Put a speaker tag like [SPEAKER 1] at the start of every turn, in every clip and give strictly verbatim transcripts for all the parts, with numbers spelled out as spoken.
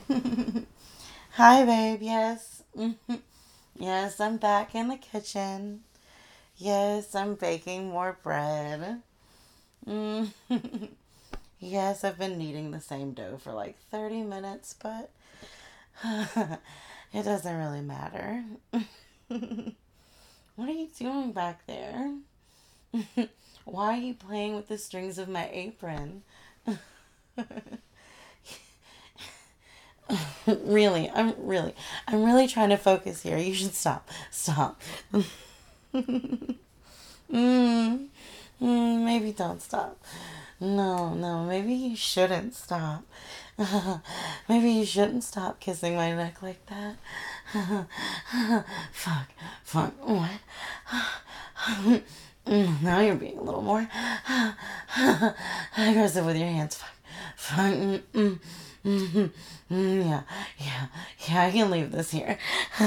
[SPEAKER 1] Hi, babe. Yes. Mhm. Yes, I'm back in the kitchen. Yes, I'm baking more bread. Mm. Yes, I've been kneading the same dough for like thirty minutes, but it doesn't really matter. What are you doing back there? Why are you playing with the strings of my apron? Really, I'm really, I'm really trying to focus here. You should stop. Stop. Mm, mm, maybe don't stop. No, no, maybe you shouldn't stop. Maybe you shouldn't stop kissing my neck like that. Fuck, fuck, what? Mm, now you're being a little more aggressive with your hands. Fuck, fuck, mm, mm, mm, mm, yeah, yeah, yeah, I can leave this here.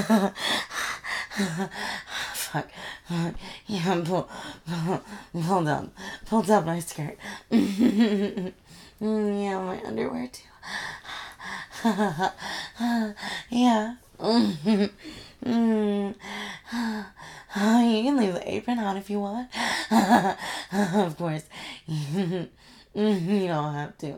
[SPEAKER 1] Fuck. Yeah, pull, pull, pull down. Pull down my skirt. Mm, yeah, my underwear too. Yeah. Mm, mm. You can leave the apron on if you want. Of course. You don't have to.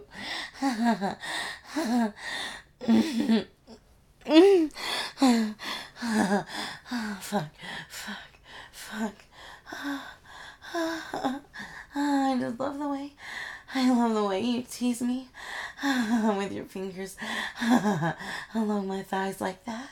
[SPEAKER 1] Fuck. Fuck. Fuck. I just love the way, I love the way you tease me with your fingers along my thighs like that.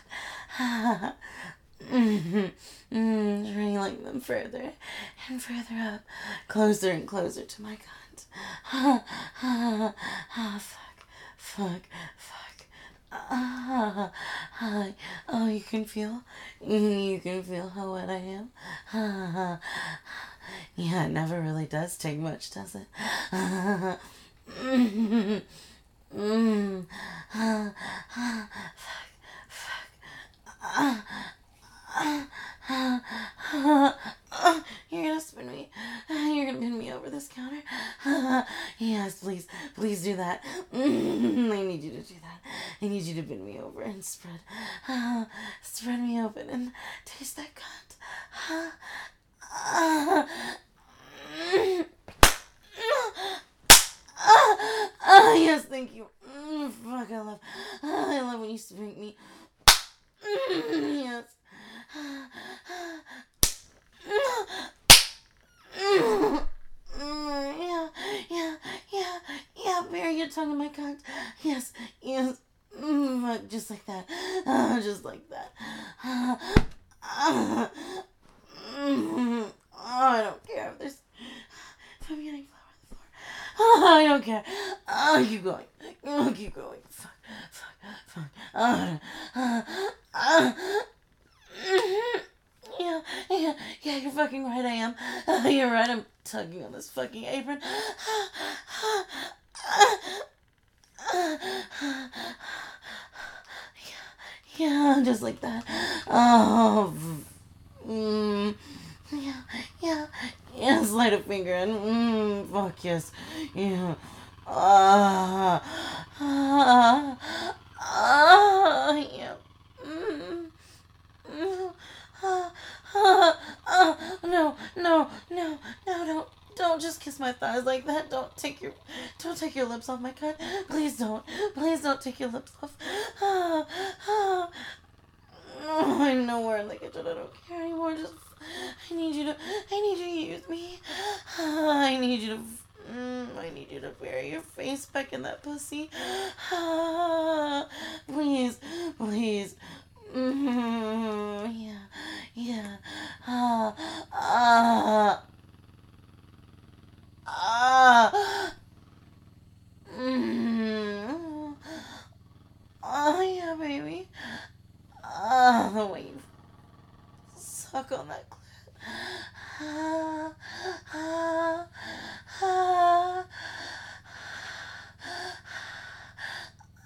[SPEAKER 1] Mm-hmm. Mm, trailing them further and further up, closer and closer to my cunt. Ah, fuck, fuck, fuck. Ah, ah, oh, you can feel, you can feel how wet I am. Ah, yeah, it never really does take much, does it? Mm, mm, ah, ah, you're gonna spin me. You're gonna pin me over this counter. Yes, please, please do that. I need you to do that. I need you to pin me over and spread, spread me open and taste that cunt. Ah, yes, thank you. Mm, fuck, I love, I love when you spank me. Mm, yes. Mm, yeah, yeah, yeah, yeah. Bury your tongue in my cunt. Yes, yes. Mm, fuck, just like that. Uh, just like that. Uh, uh, mm, oh, I don't care if there's. If I'm getting flour on the floor. Oh, I don't care. Oh, keep going. Oh, keep going. Fuck, fuck, fuck. Uh, uh, uh, mm, yeah, yeah, yeah, you're fucking right, I am. Uh, you're right, I'm tugging on this fucking apron. Yeah, just like that. Oh, mm, yeah, yeah, yeah, slide a finger and mm, fuck yes. Yeah. Ah, ah, ah, yeah. Mm, mm, ah, ah, ah, no, no, no, no, don't. Don't just kiss my thighs like that. Don't take your, don't take your lips off my cut. Please don't. Please don't take your lips off. Ah, ah. Oh, I'm nowhere in the kitchen. I don't care anymore. Just, I need you to, I need you to use me. Ah, I need you to, mm, I need you to bury your face back in that pussy. Ah, please, please. Mm, yeah, yeah. Ah, ah, ah. Mm. Oh yeah, baby. Ah, the way you suck on that clit. Ah, ah, ah,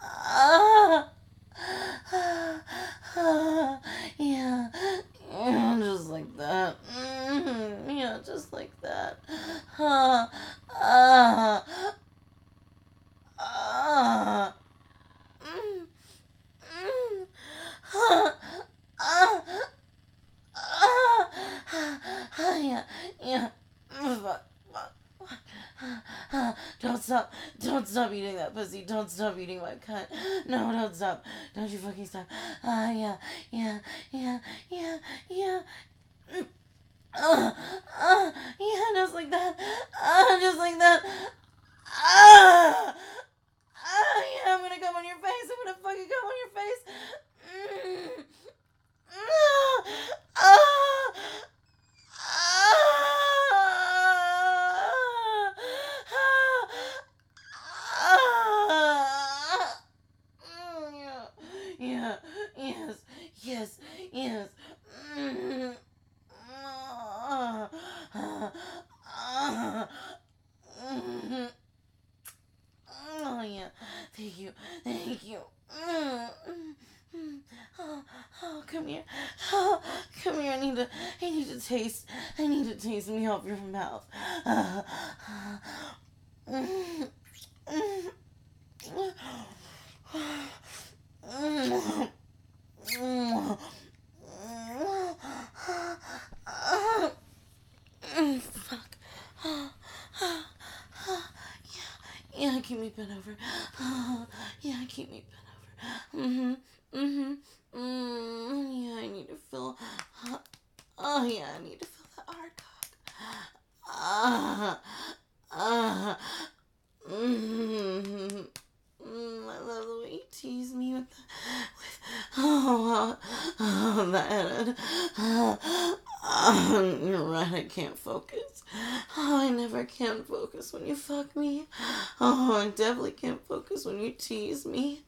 [SPEAKER 1] stop. Don't stop eating that pussy. Don't stop eating my cunt. No, don't stop. Don't you fucking stop. Ah, uh, yeah, yeah, yeah, yeah, yeah. Uh, uh, yeah, just like that. Uh, just like that. Ah! Uh, uh, yeah, I'm gonna come on your face. I'm gonna fucking come on your face. Mm. Ah! Ah! Ah! Yeah, yes, yes, yes. Mm. Ah, ah, ah. Mm. Oh, yeah. Thank you. Thank you. Mm. Mm. Oh, oh, come here. Oh, come here. I need to. I need to taste. I need to taste me off your mouth. Uh, uh, mm, mm, mm, mm, mm, fuck. Yeah, yeah, keep me bent over. Yeah, keep me bent over. Mm-hmm. Mm-hmm. Mm, yeah, I need to feel. Oh, yeah, I need to feel that hard cock. Ah. Ah. Mm, mm, I love the way you tease me with the, with, oh, oh, that, oh, oh, you're right, I can't focus. Oh, I never can focus when you fuck me. Oh, I definitely can't focus when you tease me.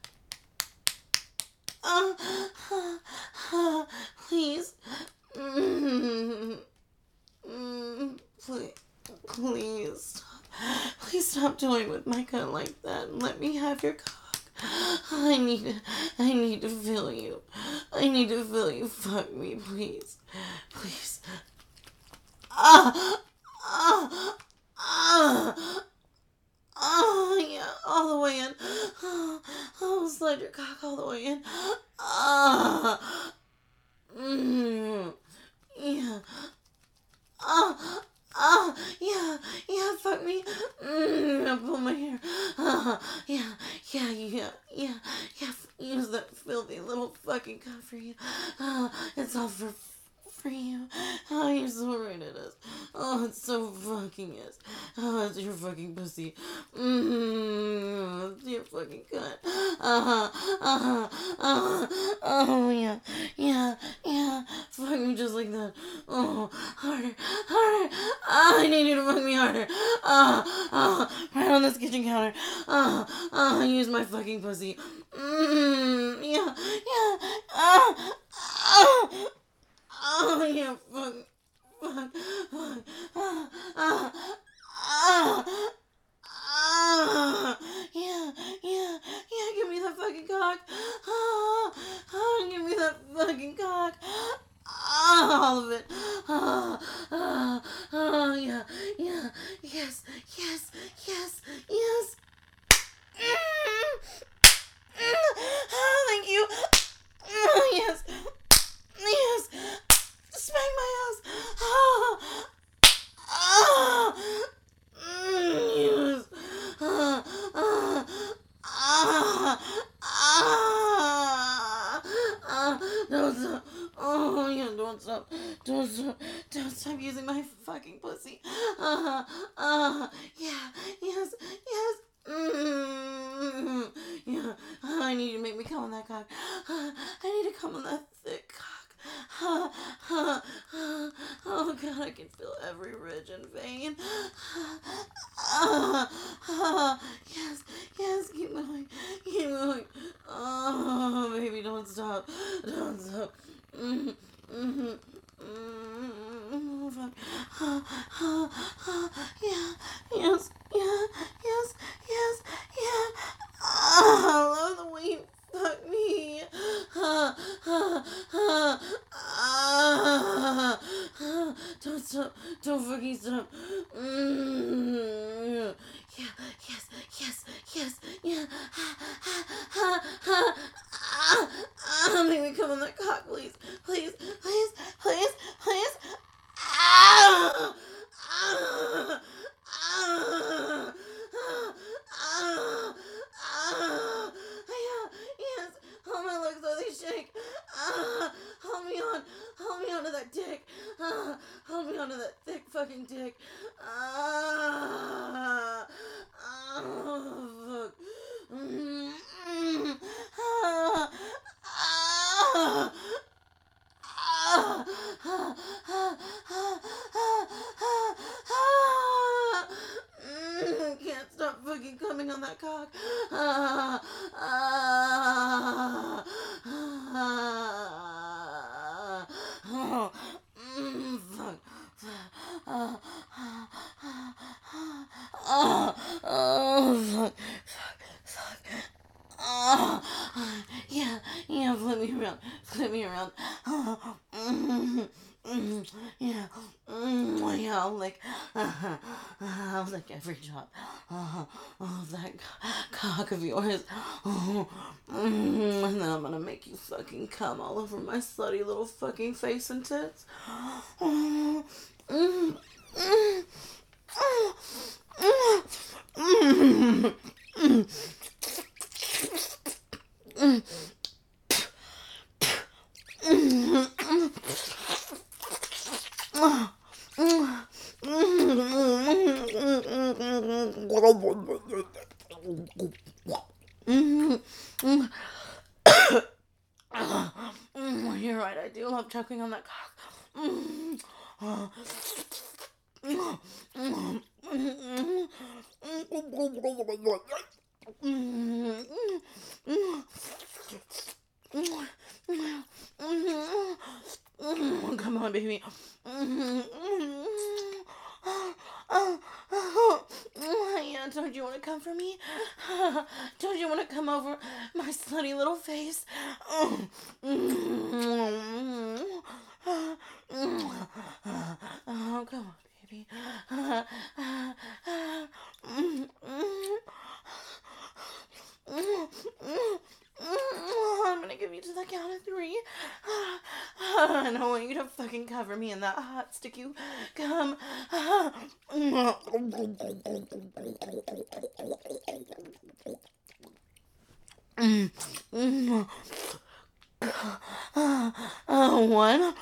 [SPEAKER 1] Oh, oh, oh, please. Mm, mm, please, please. Please stop toying with my cunt like that and let me have your cock. I need to, I need to feel you. I need to feel you fuck me, please. Please. Ah! Ah! Ah! Oh, yeah, all the way in. Oh, oh, slide your cock all the way in. Ah! Mmm. Yeah. Ah! Ah, yeah, yeah, fuck me. Mm, pull my hair. Ah, yeah, yeah, yeah, yeah, yeah. Use that filthy little fucking cunt for you. Ah, it's all for for you. Oh, you're so right it is. Oh, it's so fucking is. Oh, it's your fucking pussy. Mmm, it's your fucking cunt. Uh-huh, uh-huh, uh-huh. Oh, yeah, yeah, yeah. Fuck me just like that. Oh, harder, harder. Oh, I need you to fuck me harder. Oh, oh, right on this kitchen counter. Oh, oh, use my fucking pussy. Mmm, yeah, yeah. Oh, oh. Oh, yeah, fuck, fuck, fuck, ah, ah, ah, ah, yeah, yeah, yeah, give me that fucking cock, ah, ah, give me that fucking cock, ah, all of it, ah, ah, ah, yeah, yeah, yes, yes, yes, yes, mm, mm, ah, thank you, mm, yes, yes. Smack my ass. Ah, ah, mm, yes. Ah, ah, ah, ah, ah, don't stop. Oh, yeah, don't stop. Don't stop. Don't stop using my fucking pussy. Ah, ah, yeah, yes, yes. Mm, yeah, I need you to make me come on that cock. I need to come on that thick cock. Oh God, I can feel every ridge and vein. Yes, yes, keep going, keep going. Oh, baby, don't stop, don't stop. Mm-hmm. Mm-hmm. Mm-hmm. Fuck. Oh, oh, oh, yeah, yes, yeah, yes, yes, yeah. Oh, I love the way you fuck me. Ah, ah, ah, ah, ah. Don't stop. Don't fucking stop. Mm. Yeah, yes, yes, yes, yeah. Ah, ah, ah, ah, ah, ah. Make me come on that cock, please. Please, please, please, please. Ah, ah, ah, ah. that dick. Uh, hold me onto that thick fucking dick. Uh, oh, fuck. Mm, mm, uh, uh, Mm, can't stop fucking coming on that cock. Ah, ah, ah, oh, mm, fuck. Ah, ah, ah, ah, oh, fuck, fuck, fuck. Oh, yeah, yeah, flip me around, flip me around. Oh, mm, mm, yeah, mm, yeah, I'll lick, uh, I'll lick every drop. Oh, oh, that cock of yours. Oh, mm, and then I'm gonna make you fucking come all over my slutty little fucking face and tits. Oh, mm, mm, mm, mm, mm, mm. You're right, I do love choking on that cock. Come on, baby. Yeah, don't you want to come for me? Don't you want to come over my slutty little face? Oh, come on, baby. I'm gonna give you to the count of three. And I want you to fucking cover me in that hot sticky cum. Uh, one.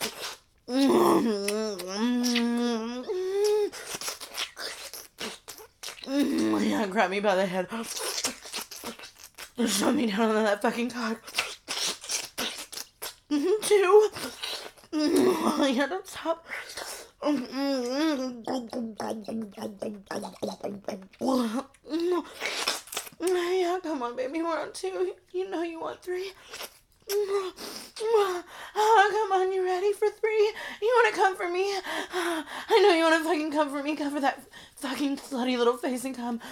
[SPEAKER 1] Yeah, grab me by the head. Shove me down on that fucking cock. Two. Yeah, don't stop. Yeah, come on, baby. We're on two. You know you want three. Oh, come on, you ready for three? You wanna come for me? I know you wanna fucking come for me. Cover that fucking slutty little face and come.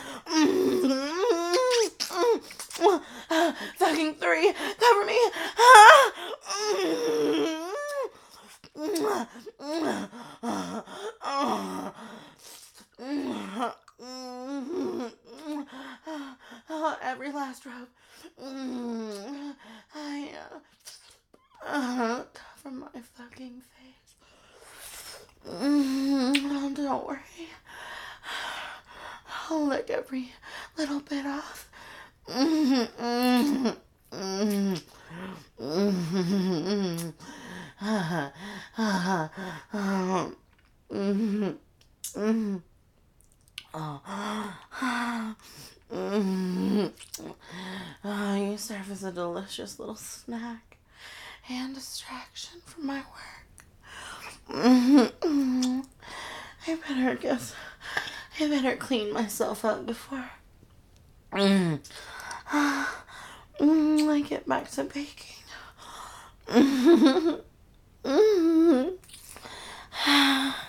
[SPEAKER 1] Fucking three. Cover me. Every last drop. I uh, cover my fucking face. Oh, don't worry. I'll lick every little bit off. Oh, you serve as a delicious little snack and distraction from my work. I better guess. I better clean myself up before I get back to baking.